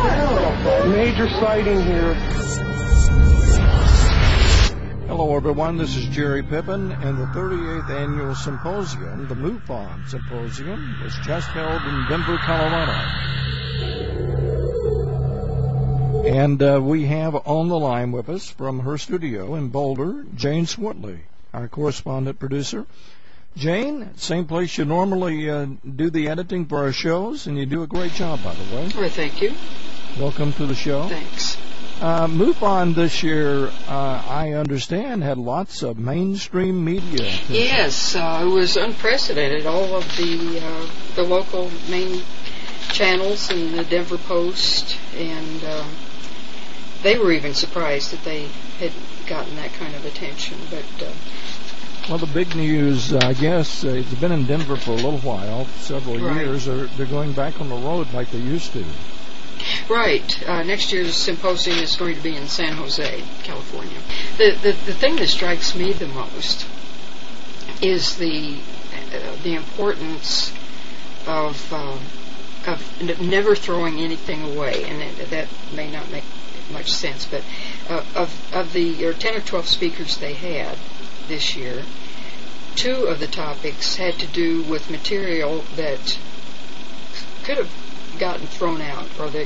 Major sighting here. Hello, everyone. This is Jerry Pippin, and the 38th Annual Symposium, the MUFON Symposium, was just held in Denver, Colorado. And we have on the line with us from her studio in Boulder, Jane Swartley, our correspondent producer. Jane, same place you normally do the editing for our shows, and you do a great job, by the way. Well, thank you. Welcome to the show. Thanks. MUFON this year, I understand, had lots of mainstream media attention. Yes, it was unprecedented. All of the local main channels and the Denver Post, and they were even surprised that they had gotten that kind of attention. But well, the big news, I guess, it's been in Denver for a little while, several years. They're going back on the road like they used to. Right. Next year's symposium is going to be in San Jose, California. The thing that strikes me the most is the importance of never throwing anything away, and that may not make much sense, but of the 10 or 12 speakers they had this year, 2 of the topics had to do with material that could have gotten thrown out,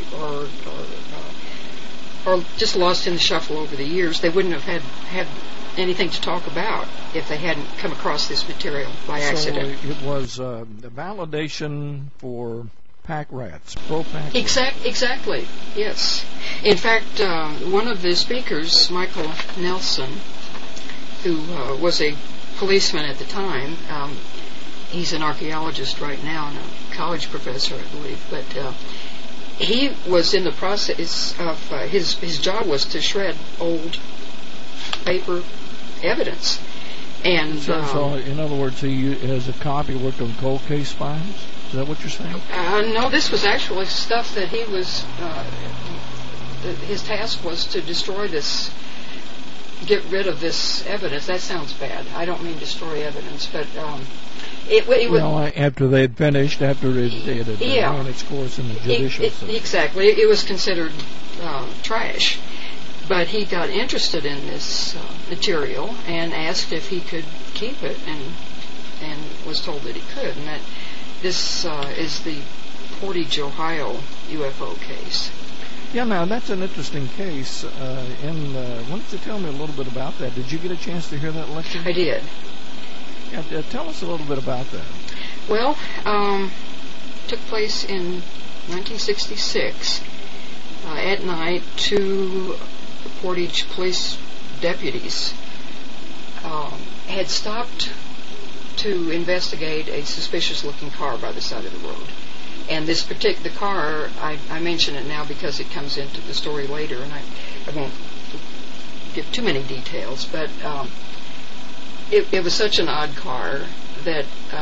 or just lost in the shuffle over the years. They wouldn't have had anything to talk about if they hadn't come across this material by accident. So it was a validation for pack rats, pro-pack rats. Exactly, yes. In fact, one of the speakers, Michael Nelson, who was a policeman at the time, he's an archaeologist right now and a college professor, I believe, but he was in the process of his job was to shred old paper evidence. And so in other words, he, as a cop, he worked on cold case files? Is that what you're saying? No, this was actually stuff that he was, his task was to destroy this, get rid of this evidence. That sounds bad. I don't mean destroy evidence, but it well, after they had finished, after it had run its course in the judicial system. Exactly. It was considered trash. But he got interested in this material and asked if he could keep it, and was told that he could. And that this is the Portage, Ohio UFO case. Yeah, now that's an interesting case. Why don't you tell me a little bit about that? Did you get a chance to hear that lecture? I did. Yeah, tell us a little bit about that. Well, took place in 1966. At night, 2 Portage police deputies had stopped to investigate a suspicious-looking car by the side of the road. And this particular car, I mention it now because it comes into the story later, and I won't give too many details, but it was such an odd car that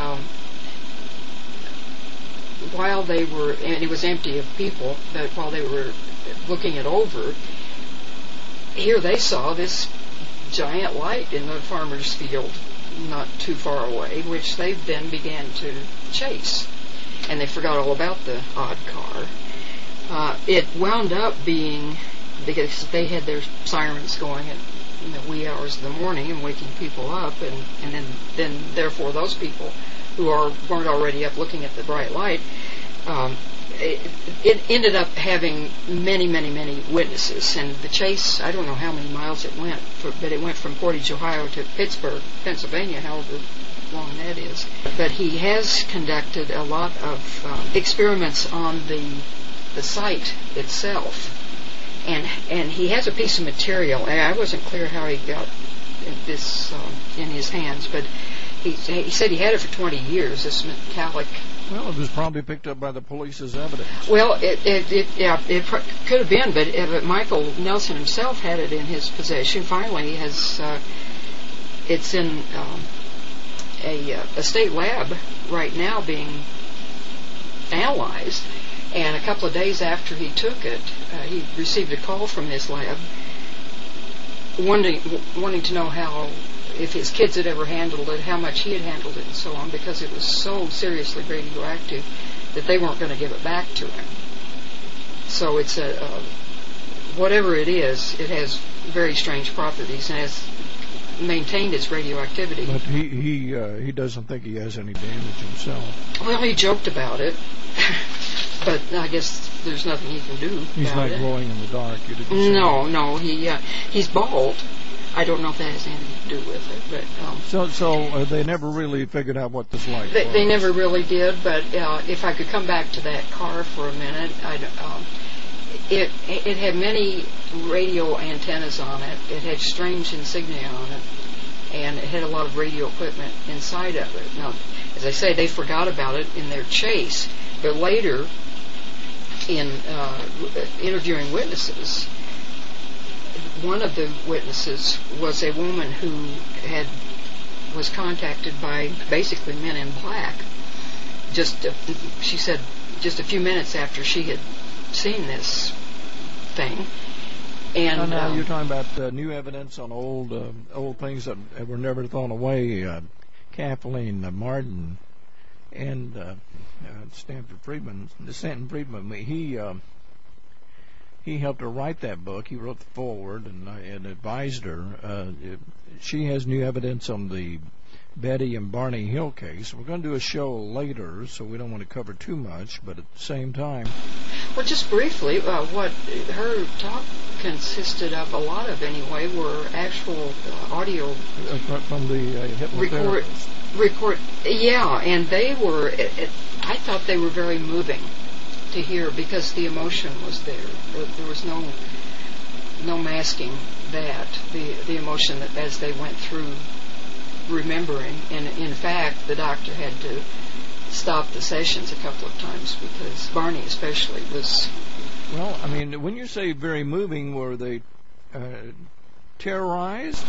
while they were, and it was empty of people, but while they were looking it over, here they saw this giant light in the farmer's field not too far away, which they then began to chase. And they forgot all about the odd car. It wound up being, because they had their sirens going at the wee hours of the morning and waking people up, and then therefore those people who weren't already up looking at the bright light, it ended up having many, many, many witnesses. And the chase, I don't know how many miles it went, but it went from Portage, Ohio to Pittsburgh, Pennsylvania, however long that is. But he has conducted a lot of experiments on the site itself. And he has a piece of material, and I wasn't clear how he got this in his hands, but he said he had it for 20 years, this metallic. Well, it was probably picked up by the police as evidence. Well, it could have been, but Michael Nelson himself had it in his possession. Finally, he has it's in a state lab right now being analyzed. And a couple of days after he took it, he received a call from this lab wanting to know if his kids had ever handled it, how much he had handled it, and so on, because it was so seriously radioactive that they weren't going to give it back to him. So it's whatever it is, it has very strange properties and has maintained its radioactivity. But he doesn't think he has any damage himself. Well, he joked about it, but I guess there's nothing he can do. He's about not it. glowing in the dark. You didn't say. No, he's bald. I don't know if that has anything to do with it, but So they never really figured out what this light was. They never really did. But if I could come back to that car for a minute, it had many radio antennas on it. It had strange insignia on it, and it had a lot of radio equipment inside of it. Now, as I say, they forgot about it in their chase, but later, in interviewing witnesses, one of the witnesses was a woman who was contacted by basically men in black. She said just a few minutes after she had seen this thing. And now you're talking about new evidence on old things that were never thrown away. Kathleen Martin and Stanton Friedman. He helped her write that book. He wrote the foreword and advised her. She has new evidence on the Betty and Barney Hill case. We're going to do a show later, so we don't want to cover too much, but at the same time... Well, just briefly, what her talk consisted of, a lot of anyway, were actual audio... from the hypnotherapist. Record, yeah, and they were... I thought they were very moving to hear because the emotion was there. There was no masking that, the emotion that as they went through remembering. And in fact, the doctor had to stop the sessions a couple of times because Barney especially was... Well, I mean, when you say very moving, were they terrorized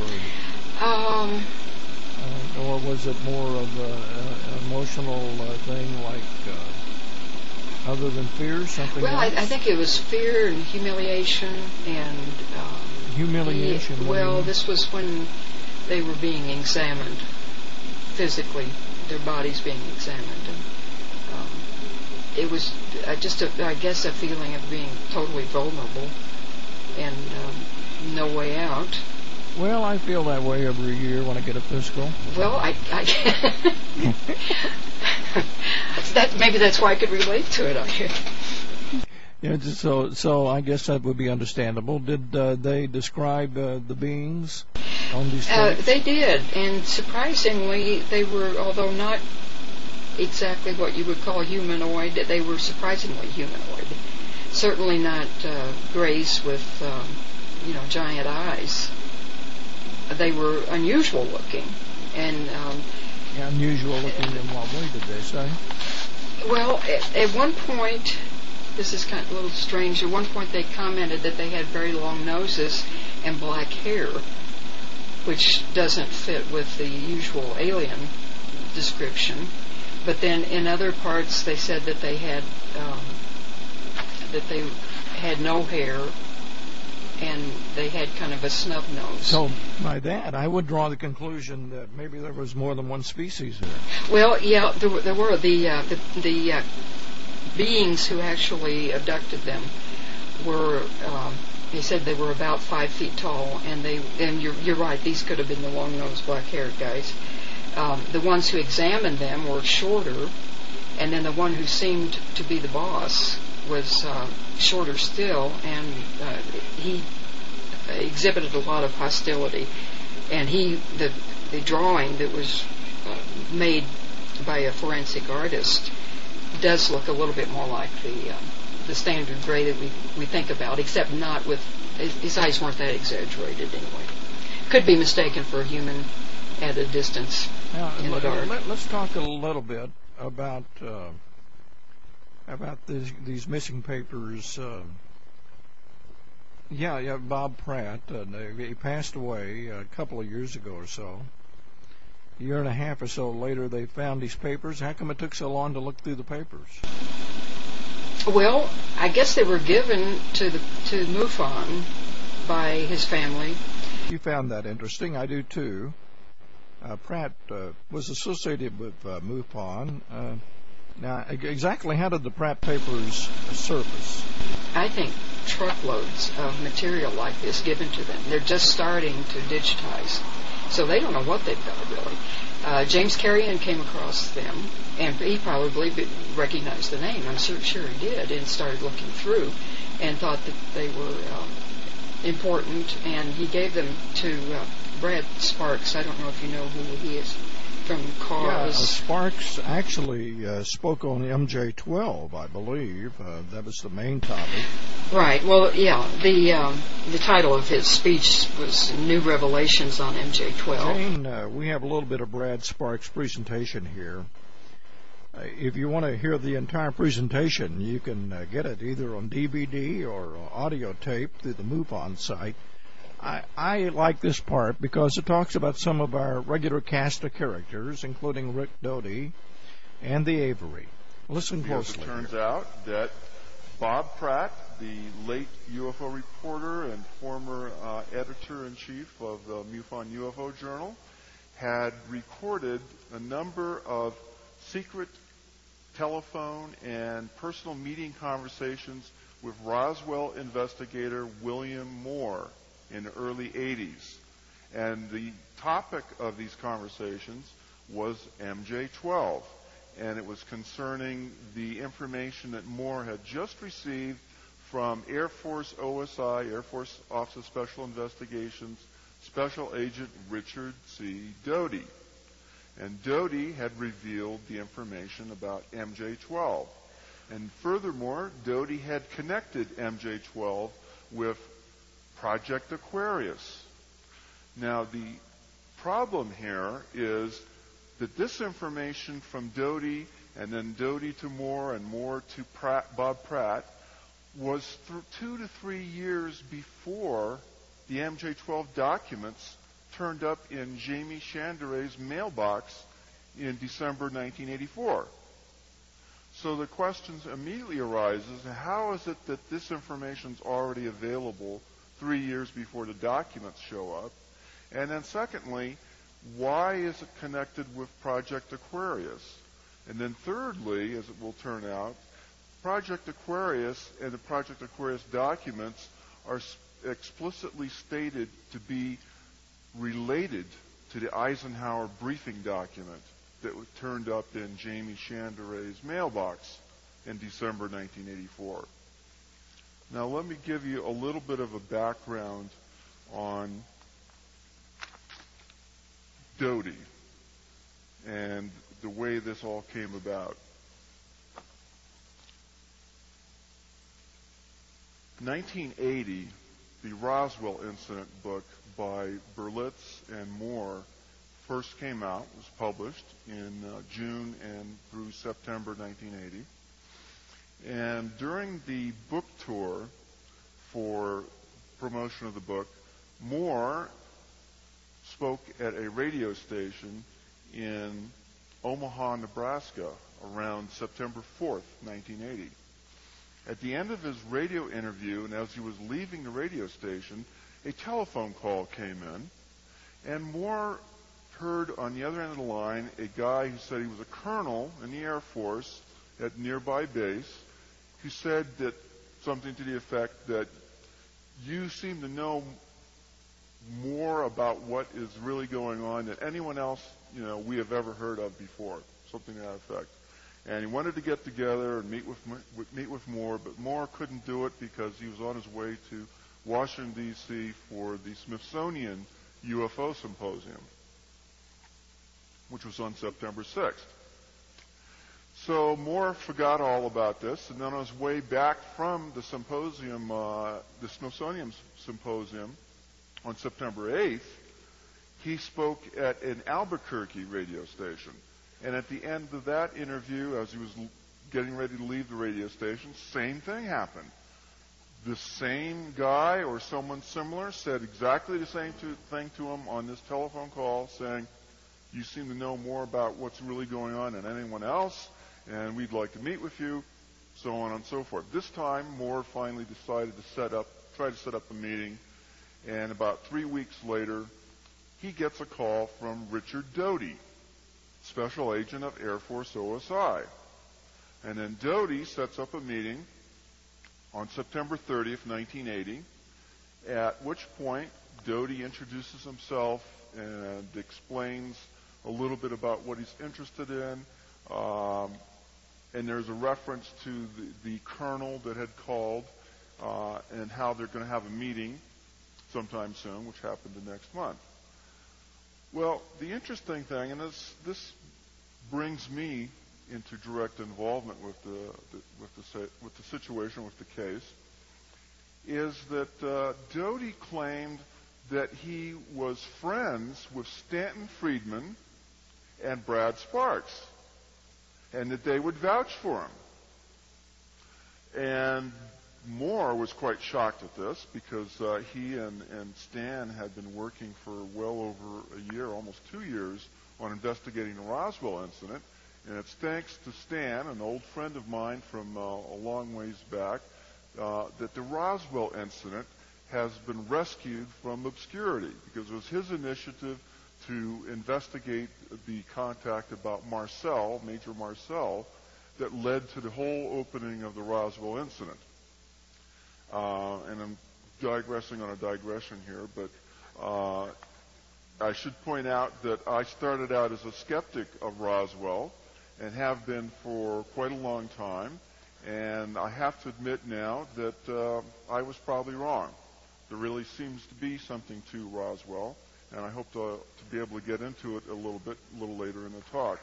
or was it more of an emotional thing like... other than fear, something Well, else? I think it was fear and humiliation and... humiliation? Well, this was when they were being examined physically, their bodies being examined. And it was just, I guess, a feeling of being totally vulnerable and no way out. Well, I feel that way every year when I get a physical. Well, maybe that's why I could relate to it. Yeah, so I guess that would be understandable. Did they describe the beings on these tapes? They did, and surprisingly, they were, although not exactly what you would call humanoid, they were surprisingly humanoid. Certainly not grays with, giant eyes. They were unusual looking, and unusual looking in what way did they say? Well, at one point, this is kind of a little strange. At one point, they commented that they had very long noses and black hair, which doesn't fit with the usual alien description. But then, in other parts, they said that they had no hair. And they had kind of a snub nose. So by that, I would draw the conclusion that maybe there was more than one species there. Well, yeah, there were the beings who actually abducted them were. They said they were about 5 feet tall, and you're right. These could have been the long-nosed, black-haired guys. The ones who examined them were shorter, and then the one who seemed to be the boss was shorter still, and he exhibited a lot of hostility. And the drawing that was made by a forensic artist does look a little bit more like the standard gray that we think about, except not with his eyes weren't that exaggerated anyway. Could be mistaken for a human at a distance in the dark. Let's talk a little bit about these missing papers. Bob Pratt. He passed away a couple of years ago or so. A year and a half or so later, they found these papers. How come it took so long to look through the papers? Well, I guess they were given to MUFON by his family. You found that interesting. I do too. Pratt was associated with MUFON. Now, exactly how did the Pratt papers surface? I think truckloads of material like this given to them. They're just starting to digitize, so they don't know what they've got really. James Carrion came across them, and he probably recognized the name. I'm sure he did, and started looking through, and thought that they were important, and he gave them to Brad Sparks. I don't know if you know who he is from Cause. Yeah, Sparks actually spoke on MJ-12, I believe. That was the main topic. Right. Well, yeah. The title of his speech was New Revelations on MJ-12. Jane, we have a little bit of Brad Sparks' presentation here. If you want to hear the entire presentation, you can get it either on DVD or audio tape through the MUFON site. I like this part because it talks about some of our regular cast of characters, including Rick Doty and the Avery. Listen closely. It turns out that Bob Pratt, the late UFO reporter and former editor-in-chief of the MUFON UFO Journal, had recorded a number of secret telephone and personal meeting conversations with Roswell investigator William Moore in the early 80s. And the topic of these conversations was MJ-12. And it was concerning the information that Moore had just received from Air Force OSI, Air Force Office of Special Investigations, Special Agent Richard C. Doty. And Doty had revealed the information about MJ-12. And furthermore, Doty had connected MJ-12 with Project Aquarius. Now, the problem here is that this information from Doty, and then Doty to Moore, and Moore to Bob Pratt, was 2 to 3 years before the MJ-12 documents turned up in Jamie Chandra's mailbox in December 1984. So the questions immediately arises, how is it that this information is already available 3 years before the documents show up? And then secondly, why is it connected with Project Aquarius? And then thirdly, as it will turn out, Project Aquarius and the Project Aquarius documents are explicitly stated to be related to the Eisenhower briefing document that turned up in Jamie Chandra's mailbox in December 1984. Now let me give you a little bit of a background on Doty and the way this all came about. 1980, the Roswell Incident book by Berlitz and Moore first came out, was published in June and through September 1980. And during the book tour for promotion of the book, Moore spoke at a radio station in Omaha, Nebraska around September 4th, 1980. At the end of his radio interview, and as he was leaving the radio station, a telephone call came in, and Moore heard on the other end of the line a guy who said he was a colonel in the Air Force at nearby base, who said that something to the effect that you seem to know more about what is really going on than anyone else, we have ever heard of before, something to that effect. And he wanted to get together and meet with Moore, but Moore couldn't do it because he was on his way to Washington, D.C. for the Smithsonian UFO Symposium, which was on September 6th. So Moore forgot all about this, and then on his way back from the symposium, the Smithsonian Symposium, on September 8th, he spoke at an Albuquerque radio station. And at the end of that interview, as he was getting ready to leave the radio station, same thing happened. The same guy or someone similar said exactly the same thing to him on this telephone call, saying, you seem to know more about what's really going on than anyone else, and we'd like to meet with you, so on and so forth. This time, Moore finally decided to try to set up a meeting, and about 3 weeks later, he gets a call from Richard Doty, Special Agent of Air Force OSI. And then Doty sets up a meeting on September 30th, 1980, at which point Doty introduces himself and explains a little bit about what he's interested in. And there's a reference to the colonel that had called and how they're going to have a meeting sometime soon, which happened the next month. Well, the interesting thing, and this brings me into direct involvement with the situation, with the case, is that Doty claimed that he was friends with Stanton Friedman and Brad Sparks, and that they would vouch for him. And Moore was quite shocked at this because he and Stan had been working for well over a year, almost 2 years, on investigating the Roswell incident. And it's thanks to Stan, an old friend of mine from a long ways back, that the Roswell incident has been rescued from obscurity, because it was his initiative to investigate the contact about Marcel, Major Marcel, that led to the whole opening of the Roswell incident. And I'm digressing on a digression here, but I should point out that I started out as a skeptic of Roswell and have been for quite a long time, and I have to admit now that I was probably wrong. There really seems to be something to Roswell, and I hope to be able to get into it a little later in the talk.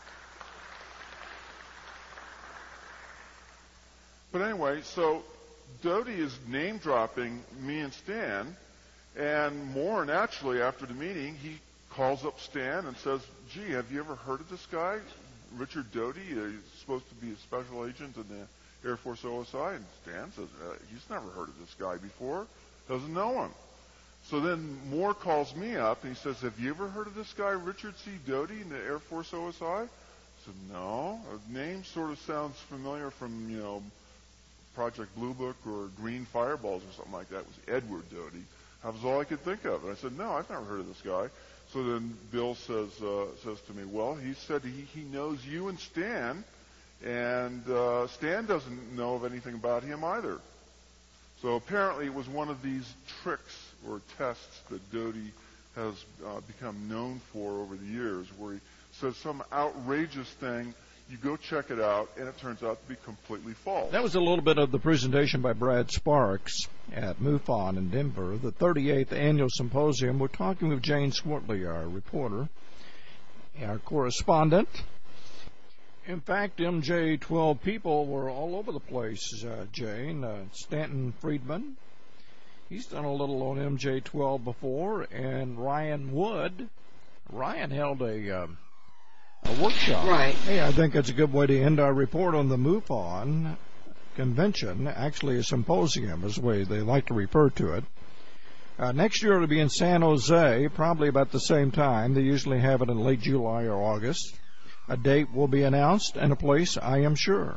But anyway, so Doty is name-dropping me and Stan, and Moore, naturally, after the meeting, he calls up Stan and says, gee, have you ever heard of this guy, Richard Doty? He's supposed to be a special agent in the Air Force OSI. And Stan says, he's never heard of this guy before, doesn't know him. So then Moore calls me up, and he says, have you ever heard of this guy, Richard C. Doty, in the Air Force OSI? I said, no. The name sort of sounds familiar from, Project Blue Book or Green Fireballs or something like that. It was Edward Doty. That was all I could think of. And I said, no, I've never heard of this guy. So then Bill says to me, well, he said he knows you and Stan, and Stan doesn't know of anything about him either. So apparently it was one of these tricks or tests that Doty has become known for over the years, where he says some outrageous thing, you go check it out, and it turns out to be completely false. That was a little bit of the presentation by Brad Sparks at MUFON in Denver, the 38th Annual Symposium. We're talking with Jane Swartley, our reporter, our correspondent. In fact, MJ-12 people were all over the place, Jane. Stanton Friedman, he's done a little on MJ-12 before, and Ryan Wood. Ryan held a workshop. Right. Hey, I think that's a good way to end our report on the MUFON convention. Actually, a symposium is the way they like to refer to it. Next year it'll be in San Jose, probably about the same time. They usually have it in late July or August. A date will be announced and a place, I am sure.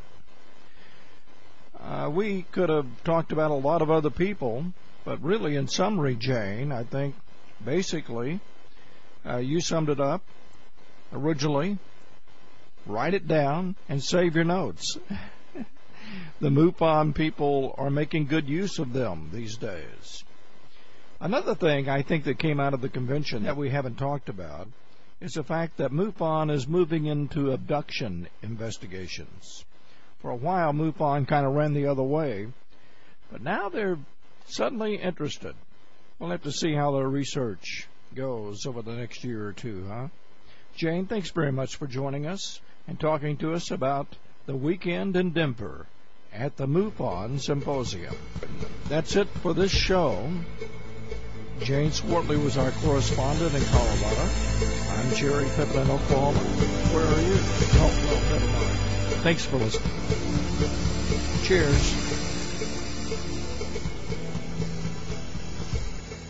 We could have talked about a lot of other people, but really, in summary, Jane, I think basically you summed it up. Originally, write it down and save your notes. The MUFON people are making good use of them these days. Another thing I think that came out of the convention that we haven't talked about is the fact that MUFON is moving into abduction investigations. For a while, MUFON kind of ran the other way, but now they're suddenly interested. We'll have to see how their research goes over the next year or two, huh? Jane, thanks very much for joining us and talking to us about the weekend in Denver at the MUFON Symposium. That's it for this show. Jane Swartley was our correspondent in Colorado. I'm Jerry Pittman in Oklahoma. Where are you? Oh, well, never mind. Thanks for listening. Cheers.